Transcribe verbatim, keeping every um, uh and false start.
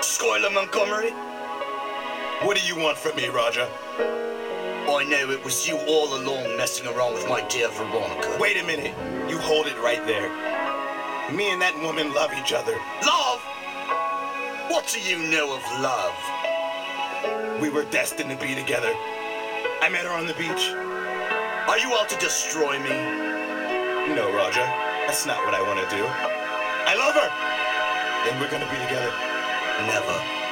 Skylar Montgomery? What do you want from me, Roger? I know it was you all along messing around with my dear Veronica. Wait a minute. You hold it right there. Me and that woman love each other. Love? What do you know of love? We were destined to be together. I met her on the beach. Are you out to destroy me? No, Roger. That's not what I want to do. I love her. And we're gonna be together. Never.